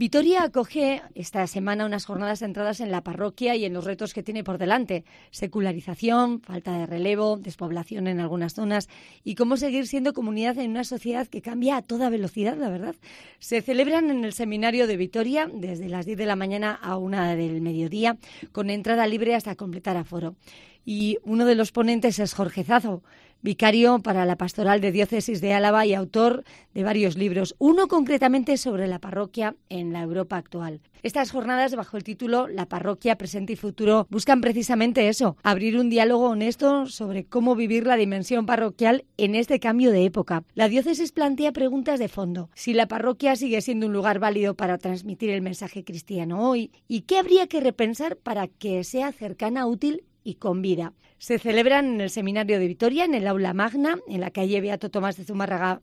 Vitoria acoge esta semana unas jornadas centradas en la parroquia y en los retos que tiene por delante. Secularización, falta de relevo, despoblación en algunas zonas y cómo seguir siendo comunidad en una sociedad que cambia a toda velocidad, la verdad. Se celebran en el seminario de Vitoria desde las 10 de la mañana a 1 del mediodía, con entrada libre hasta completar aforo. Y uno de los ponentes es Jorge Zazo, vicario para la Pastoral de Diócesis de Álava y autor de varios libros, uno concretamente sobre la parroquia en la Europa actual. Estas jornadas, bajo el título La parroquia, presente y futuro, buscan precisamente eso, abrir un diálogo honesto sobre cómo vivir la dimensión parroquial en este cambio de época. La diócesis plantea preguntas de fondo: si la parroquia sigue siendo un lugar válido para transmitir el mensaje cristiano hoy, y qué habría que repensar para que sea cercana, útil y con vida. Se celebran en el Seminario de Vitoria, en el Aula Magna, en la calle Beato Tomás de Zumárraga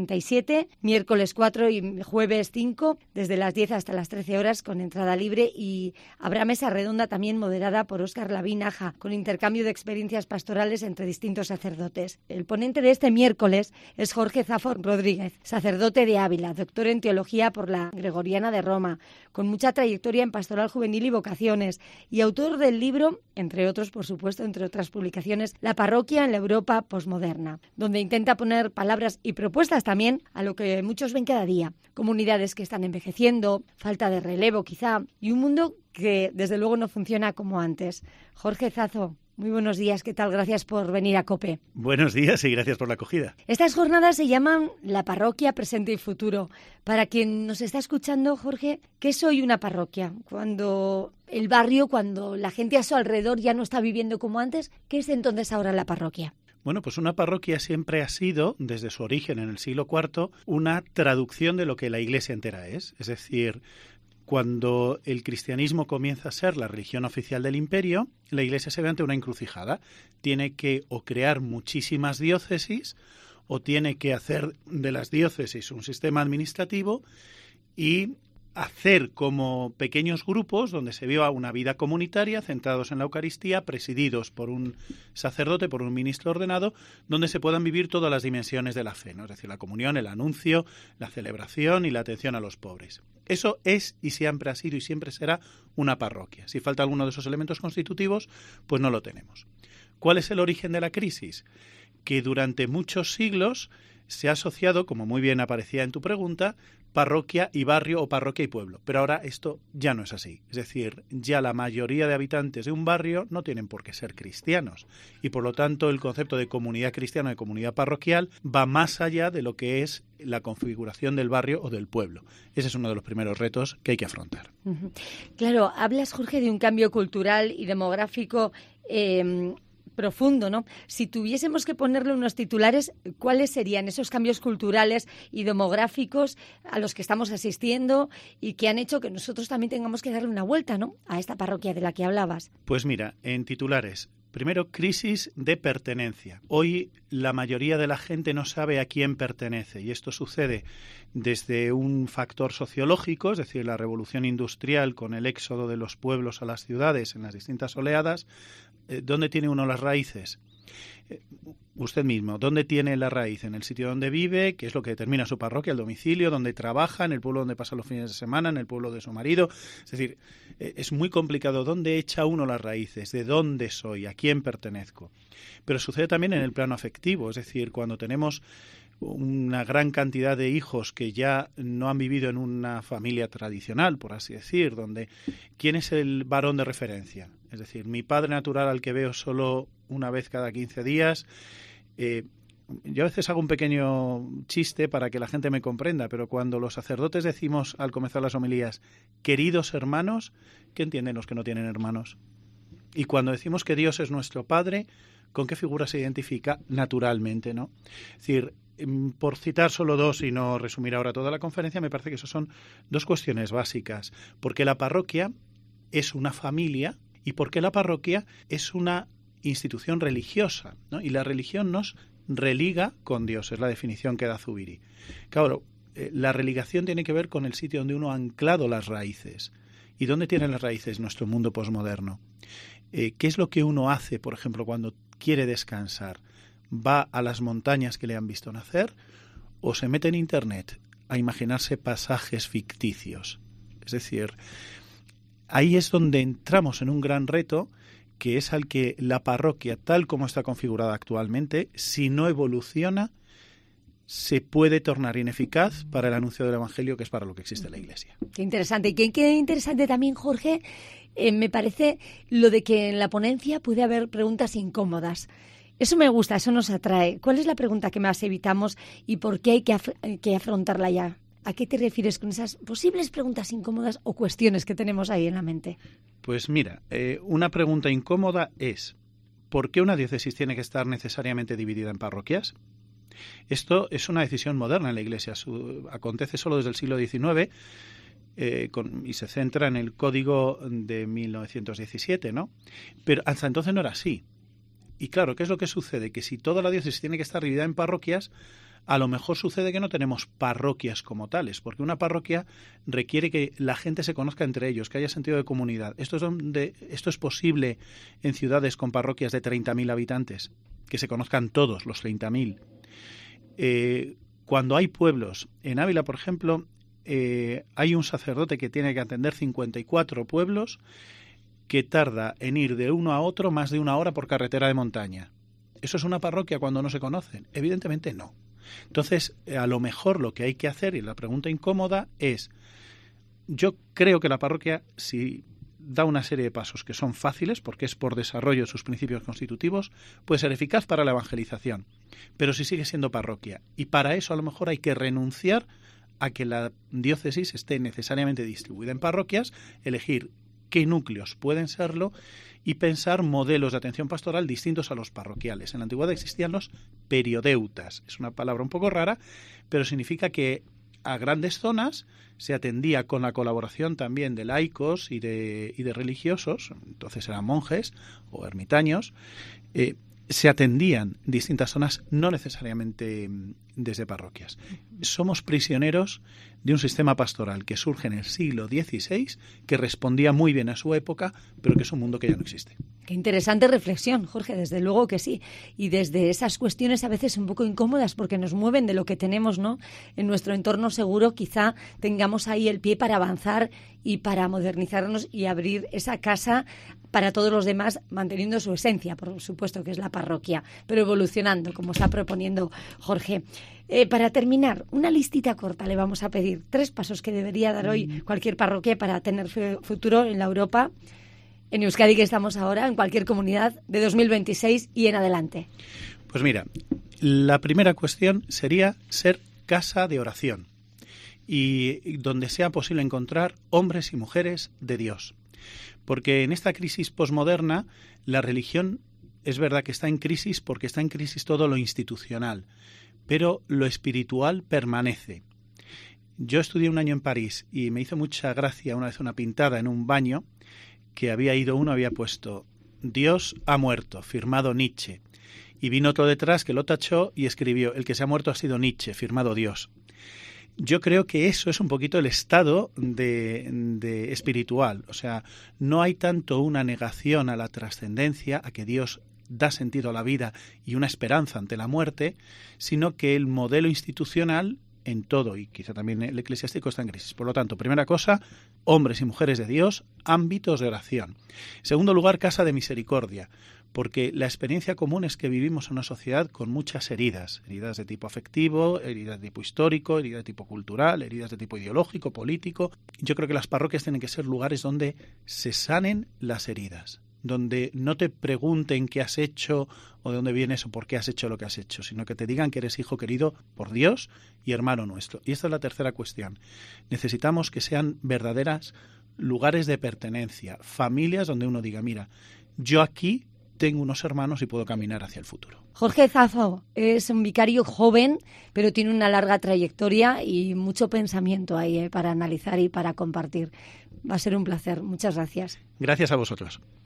67, miércoles 4 y jueves 5, desde las 10 hasta las 13 horas, con entrada libre, y habrá mesa redonda también moderada por Óscar Lavín Aja, con intercambio de experiencias pastorales entre distintos sacerdotes. El ponente de este miércoles es Jorge Zazo Rodríguez, sacerdote de Ávila, doctor en teología por la Gregoriana de Roma, con mucha trayectoria en pastoral juvenil y vocaciones, y autor del libro, entre otros, por supuesto, entre otras publicaciones, La parroquia en la Europa posmoderna, donde intenta poner palabras y propuestas también a lo que muchos ven cada día: comunidades que están envejeciendo, falta de relevo quizá, y un mundo que desde luego no funciona como antes. Jorge Zazo, muy buenos días, ¿qué tal? Gracias por venir a COPE. Buenos días y gracias por la acogida. Estas jornadas se llaman La parroquia, presente y futuro. Para quien nos está escuchando, Jorge, ¿qué es hoy una parroquia? Cuando el barrio, cuando la gente a su alrededor ya no está viviendo como antes, ¿qué es entonces ahora la parroquia? Bueno, pues una parroquia siempre ha sido, desde su origen en el siglo IV, una traducción de lo que la Iglesia entera es. Es decir, cuando el cristianismo comienza a ser la religión oficial del imperio, la Iglesia se ve ante una encrucijada. Tiene que o crear muchísimas diócesis o tiene que hacer de las diócesis un sistema administrativo y hacer como pequeños grupos donde se viva una vida comunitaria centrados en la Eucaristía, presididos por un sacerdote, por un ministro ordenado, donde se puedan vivir todas las dimensiones de la fe, ¿no? Es decir, la comunión, el anuncio, la celebración y la atención a los pobres. Eso es y siempre ha sido y siempre será una parroquia. Si falta alguno de esos elementos constitutivos, pues no lo tenemos. ¿Cuál es el origen de la crisis? Que durante muchos siglos se ha asociado, como muy bien aparecía en tu pregunta, parroquia y barrio o parroquia y pueblo. Pero ahora esto ya no es así. Es decir, ya la mayoría de habitantes de un barrio no tienen por qué ser cristianos. Y por lo tanto el concepto de comunidad cristiana, de comunidad parroquial, va más allá de lo que es la configuración del barrio o del pueblo. Ese es uno de los primeros retos que hay que afrontar. Claro, hablas, Jorge, de un cambio cultural y demográfico profundo, ¿no? Si tuviésemos que ponerle unos titulares, ¿cuáles serían esos cambios culturales y demográficos a los que estamos asistiendo y que han hecho que nosotros también tengamos que darle una vuelta, ¿no?, a esta parroquia de la que hablabas? Pues mira, en titulares: primero, crisis de pertenencia. Hoy la mayoría de la gente no sabe a quién pertenece y esto sucede desde un factor sociológico, es decir, la revolución industrial con el éxodo de los pueblos a las ciudades en las distintas oleadas. ¿Dónde tiene uno las raíces? Usted mismo, ¿dónde tiene la raíz? En el sitio donde vive, que es lo que determina su parroquia, el domicilio, donde trabaja, en el pueblo donde pasa los fines de semana, en el pueblo de su marido. Es decir, es muy complicado dónde echa uno las raíces, de dónde soy, a quién pertenezco. Pero sucede también en el plano afectivo, es decir, cuando tenemos una gran cantidad de hijos que ya no han vivido en una familia tradicional, por así decir, donde ¿quién es el varón de referencia? Es decir, mi padre natural al que veo solo una vez cada 15 días. Yo a veces hago un pequeño chiste para que la gente me comprenda, pero cuando los sacerdotes decimos al comenzar las homilías, queridos hermanos, ¿qué entienden los que no tienen hermanos? Y cuando decimos que Dios es nuestro Padre, ¿con qué figura se identifica? Naturalmente, ¿no? Es decir, por citar solo dos y no resumir ahora toda la conferencia, me parece que esas son dos cuestiones básicas. Porque la parroquia es una familia y porque la parroquia es una institución religiosa, ¿no? Y la religión nos religa con Dios, es la definición que da Zubiri. Claro, la religación tiene que ver con el sitio donde uno ha anclado las raíces. ¿Y dónde tienen las raíces nuestro mundo posmoderno? ¿Qué es lo que uno hace, por ejemplo, cuando quiere descansar? ¿Va a las montañas que le han visto nacer o se mete en Internet a imaginarse pasajes ficticios? Es decir, ahí es donde entramos en un gran reto, que es al que la parroquia, tal como está configurada actualmente, si no evoluciona, se puede tornar ineficaz para el anuncio del Evangelio, que es para lo que existe la Iglesia. Qué interesante. Y qué interesante también, Jorge, me parece lo de que en la ponencia puede haber preguntas incómodas. Eso me gusta, eso nos atrae. ¿Cuál es la pregunta que más evitamos y por qué hay que afrontarla ya? ¿A qué te refieres con esas posibles preguntas incómodas o cuestiones que tenemos ahí en la mente? Pues mira, una pregunta incómoda es: ¿por qué una diócesis tiene que estar necesariamente dividida en parroquias? Esto es una decisión moderna en la Iglesia. Acontece solo desde el siglo XIX y se centra en el Código de 1917, ¿no? Pero hasta entonces no era así. Y claro, ¿qué es lo que sucede? Que si toda la diócesis tiene que estar dividida en parroquias, a lo mejor sucede que no tenemos parroquias como tales, porque una parroquia requiere que la gente se conozca entre ellos, que haya sentido de comunidad. Esto es posible en ciudades con parroquias de 30.000 habitantes, que se conozcan todos los 30.000. Cuando hay pueblos, en Ávila, por ejemplo, hay un sacerdote que tiene que atender 54 pueblos, que tarda en ir de uno a otro más de 1 hora por carretera de montaña. ¿Eso es una parroquia cuando no se conocen? Evidentemente no. Entonces, a lo mejor lo que hay que hacer, y la pregunta incómoda es: yo creo que la parroquia, si da una serie de pasos que son fáciles, porque es por desarrollo de sus principios constitutivos, puede ser eficaz para la evangelización, pero si sigue siendo parroquia. Y para eso a lo mejor hay que renunciar a que la diócesis esté necesariamente distribuida en parroquias, elegir qué núcleos pueden serlo y pensar modelos de atención pastoral distintos a los parroquiales. En la antigüedad existían los periodeutas. Es una palabra un poco rara, pero significa que a grandes zonas se atendía con la colaboración también de laicos y de religiosos, entonces eran monjes o ermitaños, se atendían distintas zonas, no necesariamente desde parroquias. Somos prisioneros de un sistema pastoral que surge en el siglo XVI, que respondía muy bien a su época, pero que es un mundo que ya no existe. Qué interesante reflexión, Jorge, desde luego que sí. Y desde esas cuestiones a veces un poco incómodas porque nos mueven de lo que tenemos, ¿no? En nuestro entorno seguro quizá tengamos ahí el pie para avanzar y para modernizarnos y abrir esa casa para todos los demás, manteniendo su esencia, por supuesto, que es la parroquia, pero evolucionando, como está proponiendo Jorge. Para terminar, una listita corta le vamos a pedir 3 pasos que debería dar hoy cualquier parroquia para tener futuro en la Europa, en Euskadi, que estamos ahora, en cualquier comunidad de 2026 y en adelante. Pues mira, la primera cuestión sería ser casa de oración y donde sea posible encontrar hombres y mujeres de Dios. Porque en esta crisis posmoderna la religión es verdad que está en crisis porque está en crisis todo lo institucional, pero lo espiritual permanece. Yo estudié 1 año en París y me hizo mucha gracia una vez una pintada en un baño que había puesto «Dios ha muerto», firmado Nietzsche. Y vino otro detrás que lo tachó y escribió «El que se ha muerto ha sido Nietzsche», firmado Dios. Yo creo que eso es un poquito el estado de espiritual. O sea, no hay tanto una negación a la trascendencia, a que Dios da sentido a la vida y una esperanza ante la muerte, sino que el modelo institucional en todo, y quizá también el eclesiástico, está en crisis. Por lo tanto, primera cosa, hombres y mujeres de Dios, ámbitos de oración. Segundo lugar, casa de misericordia, porque la experiencia común es que vivimos en una sociedad con muchas heridas de tipo afectivo, heridas de tipo histórico, heridas de tipo cultural, heridas de tipo ideológico, político. Yo creo que las parroquias tienen que ser lugares donde se sanen las heridas, donde no te pregunten qué has hecho o de dónde vienes o por qué has hecho lo que has hecho, sino que te digan que eres hijo querido por Dios y hermano nuestro. Y esta es la tercera cuestión. Necesitamos que sean verdaderas lugares de pertenencia, familias donde uno diga, mira, yo aquí tengo unos hermanos y puedo caminar hacia el futuro. Jorge Zafo es un vicario joven, pero tiene una larga trayectoria y mucho pensamiento ahí para analizar y para compartir. Va a ser un placer. Muchas gracias. Gracias a vosotros.